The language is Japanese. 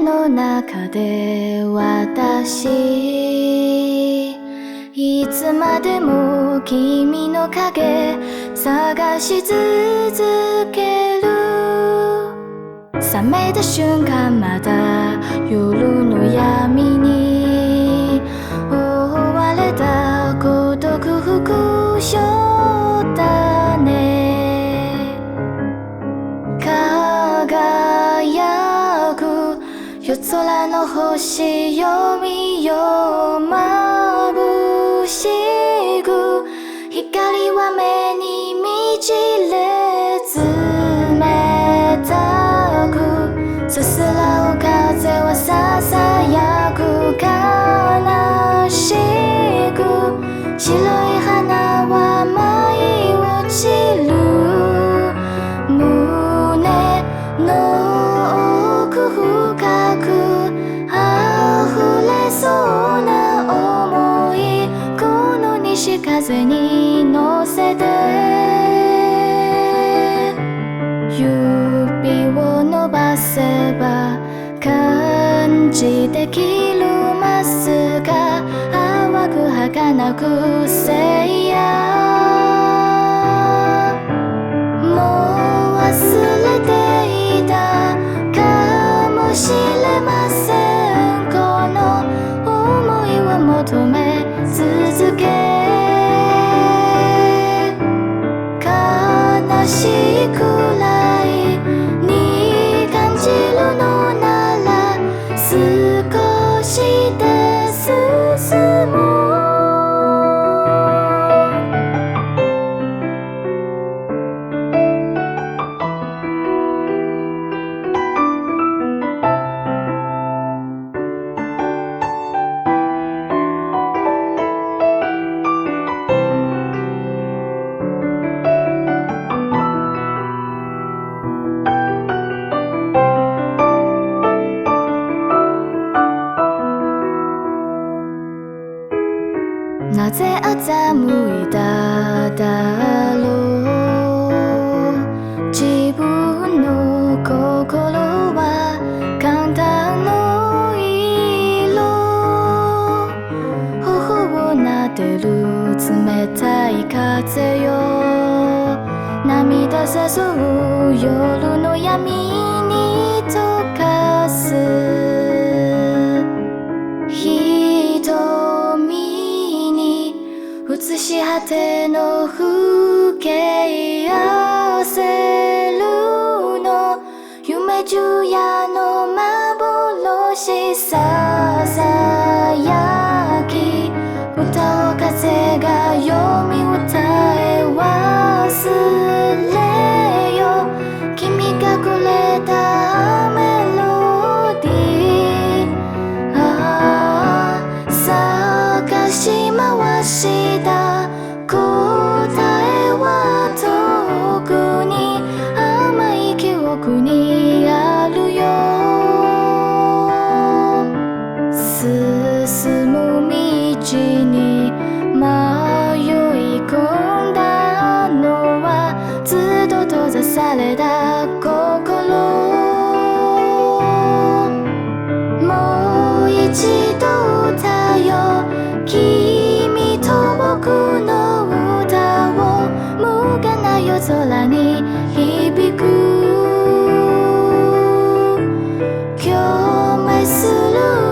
の中で私いつまでも君の影探し続ける。覚めた瞬間まだ夜の闇に覆われた孤独副賞だね。輝く夜空の星よ見よ眩しく光は目に満ちれ冷たくすすらう風はささやく悲しく白い花は舞い落ちる。胸の奥深く溢れそうな想いこの西風に乗せて指を伸ばせば感じできるまっすが淡く儚くせいやもう忘れていたかもしれません。この想いを求め続け悲しいくらいに感じるのなら少しで進もう。なぜ欺いただろう。自分の心は簡単の色頬を撫でる冷たい風よ涙誘う夜の闇に溶かす映し果ての風景合わせるの夢中やの幻ささやき歌を風が読み歌え忘れよ君がくれたメロディー探し回した答えは遠くに甘い記憶にあるよ。進む道に迷い込んだのはずっと閉ざされた心。もう一度歌よ君と僕の歌を無限な夜空に響く共鳴する